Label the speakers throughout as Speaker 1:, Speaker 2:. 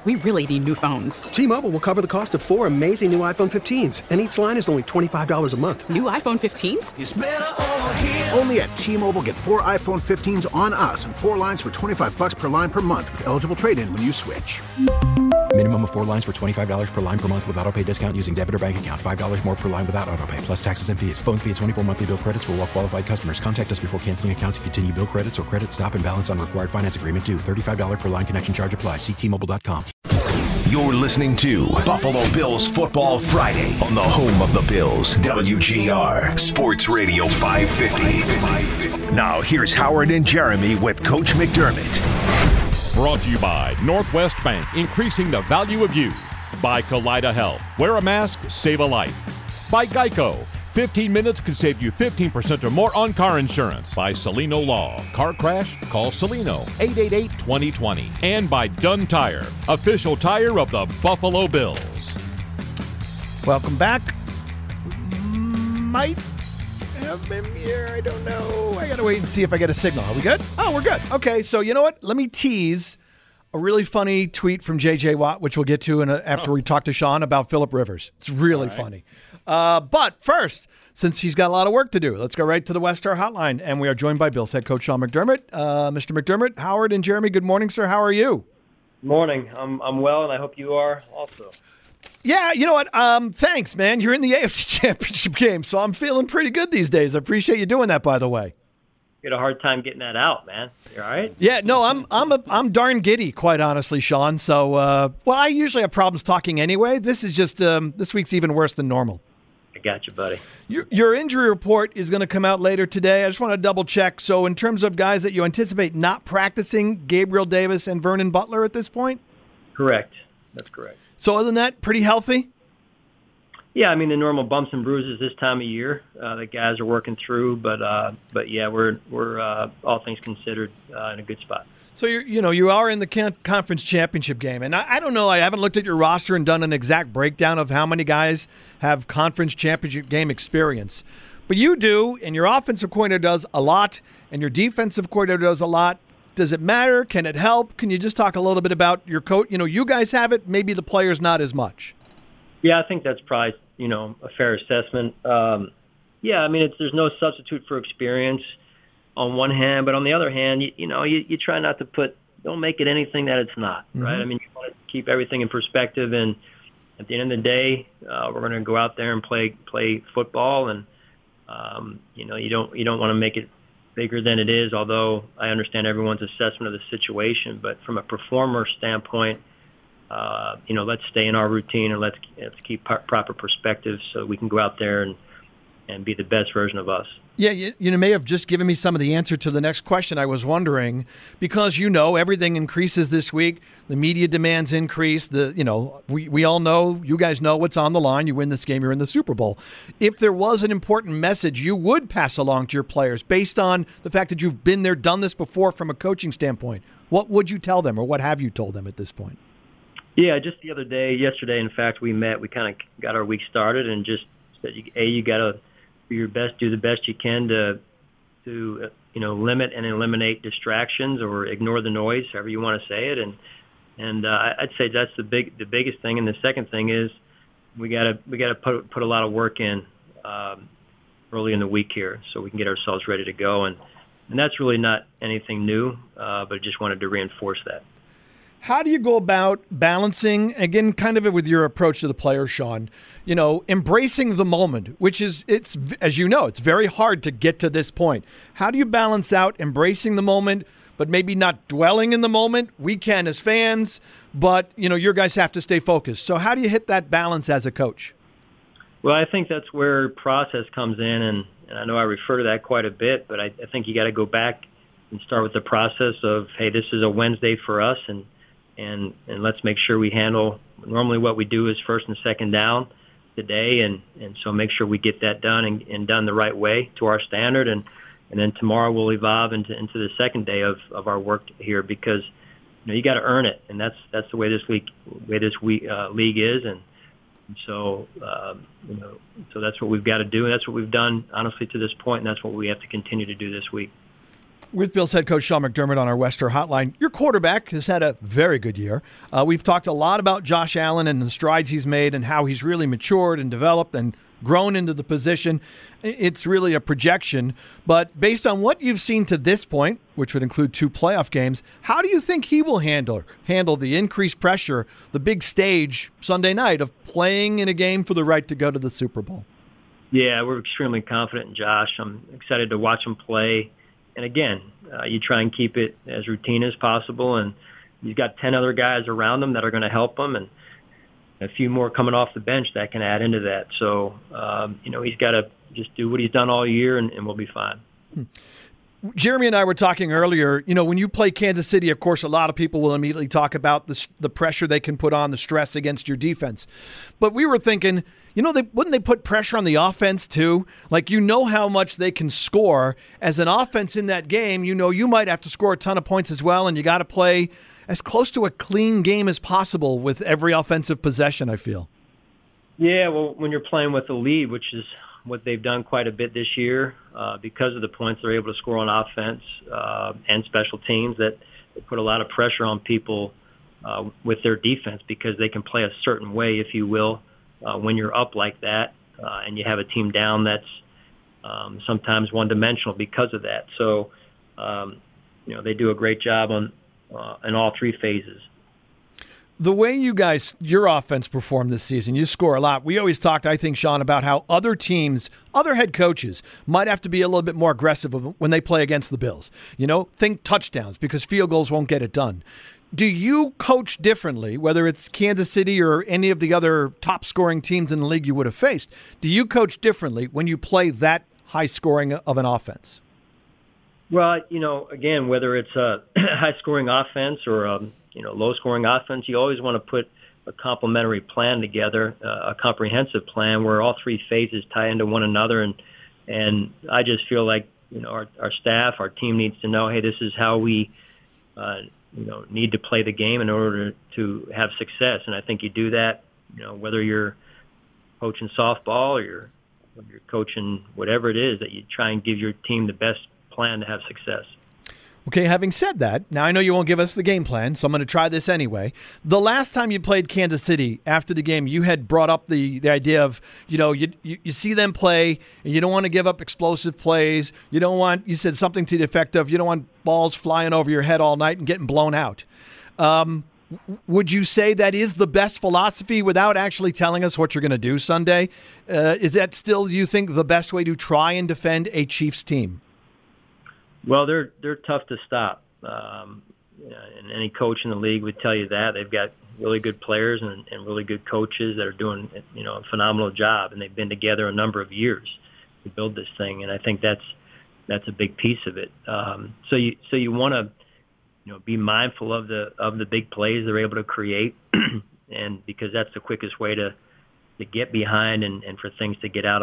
Speaker 1: We really need new phones.
Speaker 2: T-Mobile will cover the cost of 4 amazing new iPhone 15s, and each line is only $25 a month.
Speaker 1: New iPhone 15s?
Speaker 3: It's better over here.
Speaker 4: Only at T-Mobile, get 4 iPhone 15s on us and 4 lines for $25 per line per month with eligible trade-in when you switch.
Speaker 5: Minimum of 4 lines for $25 per line per month with autopay discount using debit or bank account. $5 more per line without autopay, plus taxes and fees. Phone fee at 24 monthly bill credits for well-qualified customers. Contact us before canceling account to continue bill credits or credit stop and balance on required finance agreement due. $35 per line connection charge applies. See T-Mobile.com.
Speaker 6: You're listening to Buffalo Bills Football Friday on the home of the Bills, WGR Sports Radio 550. Now here's Howard and Jeremy with Coach McDermott.
Speaker 7: Brought to you by Northwest Bank, increasing the value of you. By Kaleida Health, wear a mask, save a life. By Geico, 15 minutes can save you 15% or more on car insurance. By Celino Law, car crash, call Celino, 888-2020. And by Dunn Tire, official tire of the Buffalo Bills.
Speaker 8: Welcome back. Might have been here, I don't know. I gotta wait and see if I get a signal. Are we good? Oh, we're good. Okay, so you know what? Let me tease a really funny tweet from J.J. Watt, which we'll get to after we talk to Sean about Phillip Rivers. It's really funny. But first, since he's got a lot of work to do, let's go right to the Westar Hotline. And we are joined by Bills head coach Sean McDermott. Mr. McDermott, Howard and Jeremy, good morning, sir. How are you?
Speaker 9: Morning. I'm well, and I hope you are also.
Speaker 8: Yeah, you know what? Thanks, man. You're in the AFC Championship game, so I'm feeling pretty good these days. I appreciate you doing that, by the way.
Speaker 9: You had a hard time getting that out, man. You all right?
Speaker 8: Yeah, no, I'm darn giddy, quite honestly, Sean. So, well, I usually have problems talking anyway. This is just this week's even worse than normal.
Speaker 9: I got you, buddy.
Speaker 8: Your injury report is going to come out later today. I just want to double check. So, in terms of guys that you anticipate not practicing, Gabriel Davis and Vernon Butler at this point?
Speaker 9: Correct. That's correct.
Speaker 8: So, other than that, pretty healthy?
Speaker 9: Yeah, I mean, the normal bumps and bruises this time of year that guys are working through, but yeah, we're all things considered in a good spot.
Speaker 8: So you are in the conference championship game, and I don't know. I haven't looked at your roster and done an exact breakdown of how many guys have conference championship game experience, but you do, and your offensive coordinator does a lot, and your defensive coordinator does a lot. Does it matter? Can it help? Can you just talk a little bit about your coach? You guys have it. Maybe the players not as much.
Speaker 9: Yeah, I think that's probably a fair assessment. Yeah, I mean, there's no substitute for experience on one hand, but on the other hand, you try not to don't make it anything that it's not, right? I mean, you want to keep everything in perspective, and at the end of the day, we're going to go out there and play football, and you don't want to make it bigger than it is. Although I understand everyone's assessment of the situation, but from a performer standpoint, let's stay in our routine and let's keep proper perspective so we can go out there and be the best version of us.
Speaker 8: Yeah, you may have just given me some of the answer to the next question I was wondering, because everything increases this week. The media demands increase. We all know, you guys know what's on the line. You win this game, you're in the Super Bowl. If there was an important message you would pass along to your players based on the fact that you've been there, done this before from a coaching standpoint, what would you tell them, or what have you told them at this point?
Speaker 9: Yeah, just yesterday, in fact, we met. We kind of got our week started and just said, you got to do your best, do the best you can to limit and eliminate distractions or ignore the noise, however you want to say it. And I'd say that's the biggest thing. And the second thing is we got to put a lot of work in early in the week here so we can get ourselves ready to go. And that's really not anything new, but I just wanted to reinforce that.
Speaker 8: How do you go about balancing, again, kind of with your approach to the players, Sean, embracing the moment, which is, as you know, it's very hard to get to this point. How do you balance out embracing the moment, but maybe not dwelling in the moment? We can as fans, but, your guys have to stay focused. So how do you hit that balance as a coach?
Speaker 9: Well, I think that's where process comes in, and I know I refer to that quite a bit, but I think you got to go back and start with the process of, hey, this is a Wednesday for us, and let's make sure we handle. Normally what we do is first and second down today, and so make sure we get that done and done the right way to our standard, and then tomorrow we'll evolve into the second day of our work here, because you got to earn it, and that's the way this league is, and so so that's what we've got to do, and that's what we've done honestly to this point, and that's what we have to continue to do this week.
Speaker 8: With Bills head coach Sean McDermott on our Wester Hotline. Your quarterback has had a very good year. We've talked a lot about Josh Allen and the strides he's made and how he's really matured and developed and grown into the position. It's really a projection. But based on what you've seen to this point, which would include 2 playoff games, how do you think he will handle the increased pressure, the big stage Sunday night of playing in a game for the right to go to the Super Bowl?
Speaker 9: Yeah, we're extremely confident in Josh. I'm excited to watch him play. And again, you try and keep it as routine as possible, and you've got 10 other guys around him that are going to help him, and a few more coming off the bench that can add into that. So, he's got to just do what he's done all year, and we'll be fine.
Speaker 8: Jeremy and I were talking earlier, when you play Kansas City, of course, a lot of people will immediately talk about the pressure they can put on, the stress against your defense. But we were thinking, wouldn't they put pressure on the offense too? Like, how much they can score. As an offense in that game, you might have to score a ton of points as well, and you got to play as close to a clean game as possible with every offensive possession, I feel.
Speaker 9: Yeah, well, when you're playing with the lead, which is what they've done quite a bit this year, because of the points they're able to score on offense and special teams, that they put a lot of pressure on people with their defense because they can play a certain way, if you will, when you're up like that, and you have a team down that's sometimes one-dimensional because of that. So, they do a great job in all 3 phases.
Speaker 8: The way your offense performed this season, you score a lot. We always talked, I think, Sean, about how other teams, other head coaches might have to be a little bit more aggressive when they play against the Bills. Think touchdowns because field goals won't get it done. Do you coach differently, whether it's Kansas City or any of the other top-scoring teams in the league you would have faced? Do you coach differently when you play that high-scoring of an offense?
Speaker 9: Well, again, whether it's a high-scoring offense or a low-scoring offense, you always want to put a complementary plan together, a comprehensive plan where all 3 phases tie into one another. And I just feel like our staff, our team needs to know, hey, this is how we need to play the game in order to have success. And I think you do that, whether you're coaching softball or you're coaching whatever it is, that you try and give your team the best plan to have success.
Speaker 8: Okay, having said that, now I know you won't give us the game plan, so I'm going to try this anyway. The last time you played Kansas City, after the game, you had brought up the idea of, you see them play, and you don't want to give up explosive plays. You said something to the effect of, you don't want balls flying over your head all night and getting blown out. Would you say that is the best philosophy without actually telling us what you're going to do Sunday? Is that still, you think, the best way to try and defend a Chiefs team?
Speaker 9: Well, they're tough to stop, and any coach in the league would tell you that. They've got really good players and really good coaches that are doing a phenomenal job, and they've been together a number of years to build this thing, and I think that's a big piece of it. So you want to be mindful of the big plays they're able to create, and because that's the quickest way to get behind and for things to get out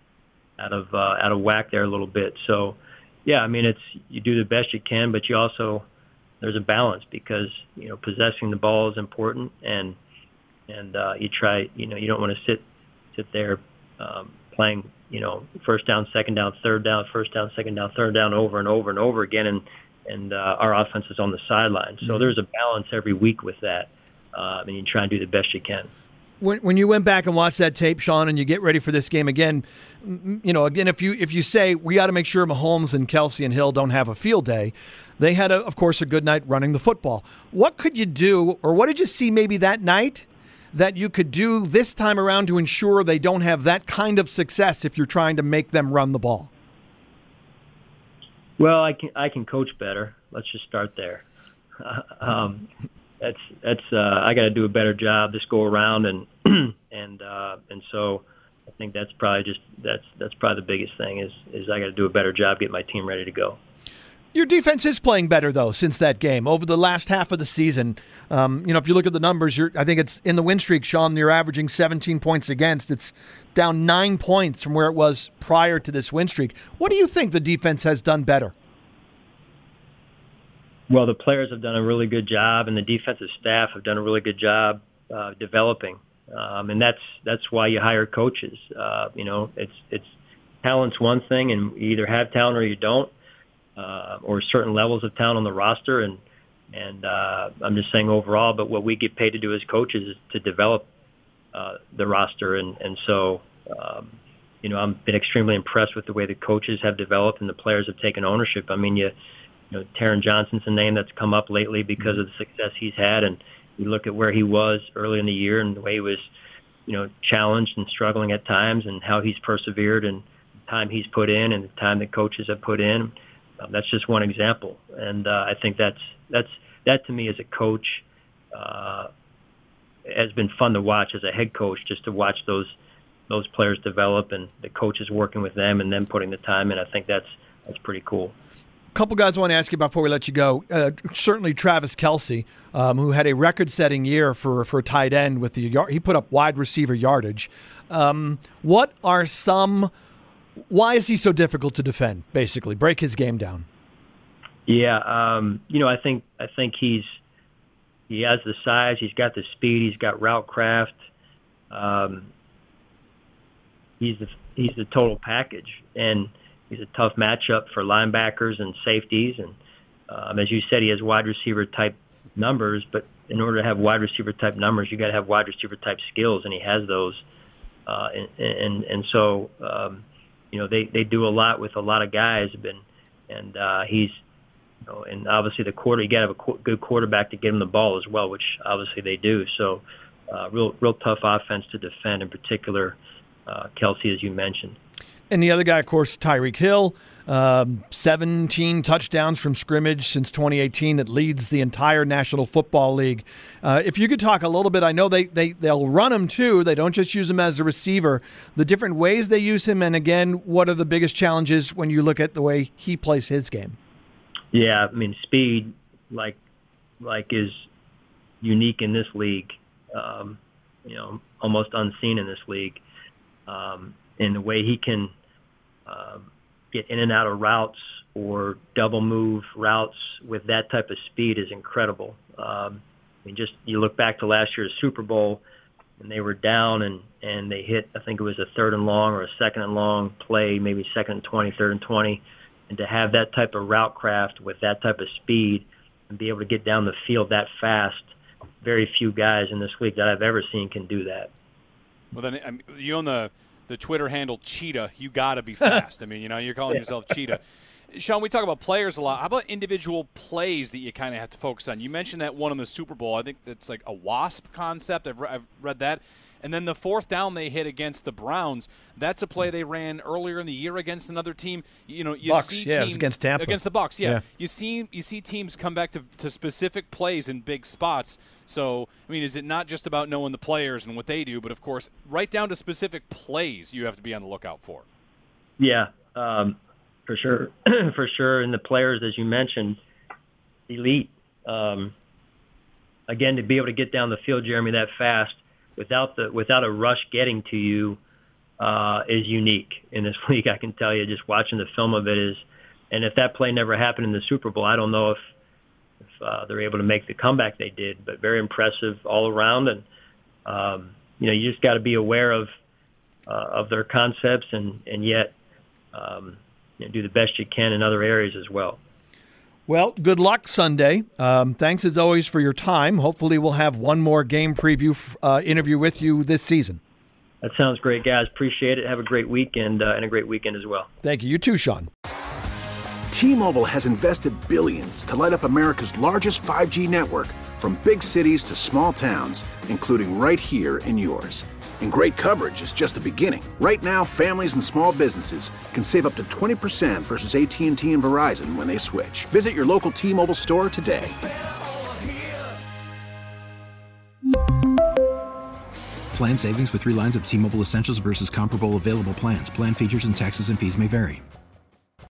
Speaker 9: of whack there a little bit. So. Yeah, I mean, you do the best you can, but you also, there's a balance because, possessing the ball is important, and you try, you don't want to sit there playing, first down, second down, third down, first down, second down, third down over and over and over again, and our offense is on the sideline. So there's a balance every week with that, and you try and do the best you can.
Speaker 8: When you went back and watched that tape, Sean, and you get ready for this game again, if you say we got to make sure Mahomes and Kelsey and Hill don't have a field day, they had, of course, a good night running the football. What could you do, or what did you see maybe that night that you could do this time around to ensure they don't have that kind of success if you're trying to make them run the ball?
Speaker 9: Well, I can coach better. Let's just start there. That's I got to do a better job this go around, and so I think that's probably the biggest thing is I got to do a better job getting my team ready to go.
Speaker 8: Your defense is playing better though since that game over the last half of the season. If you look at the numbers, I think it's in the win streak, Sean. You're averaging 17 points against. It's down 9 points from where it was prior to this win streak. What do you think the defense has done better?
Speaker 9: Well, the players have done a really good job, and the defensive staff have done a really good job developing, and that's why you hire coaches. It's talent's one thing, and you either have talent or you don't. or certain levels of talent on the roster, and I'm just saying overall. But what we get paid to do as coaches is to develop the roster, and so I've been extremely impressed with the way the coaches have developed and the players have taken ownership. I mean, Taron Johnson's a name that's come up lately because of the success he's had, and you look at where he was early in the year and the way he was, challenged and struggling at times, and how he's persevered and the time he's put in and the time the coaches have put in. That's just one example, and I think that to me as a coach has been fun to watch as a head coach, just to watch those players develop and the coaches working with them and them putting the time in. I think that's pretty cool.
Speaker 8: A couple guys I want to ask you about before we let you go. Certainly Travis Kelce, who had a record-setting year for a tight end with he put up wide receiver yardage. What are why is he so difficult to defend? Basically, break his game down. Yeah,
Speaker 9: I think he has the size, he's got the speed, he's got route craft. He's the total package, and he's a tough matchup for linebackers and safeties. And as you said, he has wide receiver type numbers, but in order to have wide receiver type numbers, you got to have wide receiver type skills, and he has those. So they do a lot with a lot of guys, and he's and obviously you got to have a good quarterback to get him the ball as well, which obviously they do. So real tough offense to defend, in particular Kelce, as you mentioned.
Speaker 8: And the other guy, of course, Tyreek Hill, 17 touchdowns from scrimmage since 2018. That leads the entire National Football League. If you could talk a little bit, I know they'll run him too. They don't just use him as a receiver. The different ways they use him, and again, what are the biggest challenges when you look at the way he plays his game?
Speaker 9: Yeah, I mean, speed like is unique in this league. Almost unseen in this league. And the way he can get in and out of routes or double move routes with that type of speed is incredible. Just you look back to last year's Super Bowl, and they were down and they hit, I think it was a 3rd and long or a 2nd and long play, maybe 2nd and 20, 3rd and 20, and to have that type of route craft with that type of speed and be able to get down the field that fast, very few guys in this league that I've ever seen can do that.
Speaker 3: Well, then you own the Twitter handle Cheetah. You got to be fast. I mean, you're calling yourself Cheetah. Sean, we talk about players a lot. How about individual plays that you kind of have to focus on? You mentioned that one in the Super Bowl. I think that's like a WASP concept. I've read that. And then the 4th down they hit against the Browns, that's a play they ran earlier in the year against another team.
Speaker 8: Bucs,
Speaker 3: see
Speaker 8: teams, it was against Tampa.
Speaker 3: Against the Bucs, yeah. You see teams come back to specific plays in big spots. So, I mean, is it not just about knowing the players and what they do, but, of course, right down to specific plays you have to be on the lookout for?
Speaker 9: Yeah, for sure. For sure. And the players, as you mentioned, elite. Again, to be able to get down the field, Jeremy, that fast, without a rush getting to you is unique in this league. I can tell you, just watching the film of it is, and if that play never happened in the Super Bowl, I don't know if they're able to make the comeback they did. But very impressive all around, and you just got to be aware of their concepts, and yet do the best you can in other areas as well.
Speaker 8: Well, good luck Sunday. Thanks as always for your time. Hopefully we'll have one more game preview interview with you this season.
Speaker 9: That sounds great, guys. Appreciate it. Have a great weekend and a great weekend as well.
Speaker 8: Thank you. You too, Sean.
Speaker 4: T-Mobile has invested billions to light up America's largest 5G network, from big cities to small towns, including right here in yours. And great coverage is just the beginning. Right now, families and small businesses can save up to 20% versus AT&T and Verizon when they switch. Visit your local T-Mobile store today.
Speaker 5: Plan savings with 3 lines of T-Mobile Essentials versus comparable available plans. Plan features and taxes and fees may vary.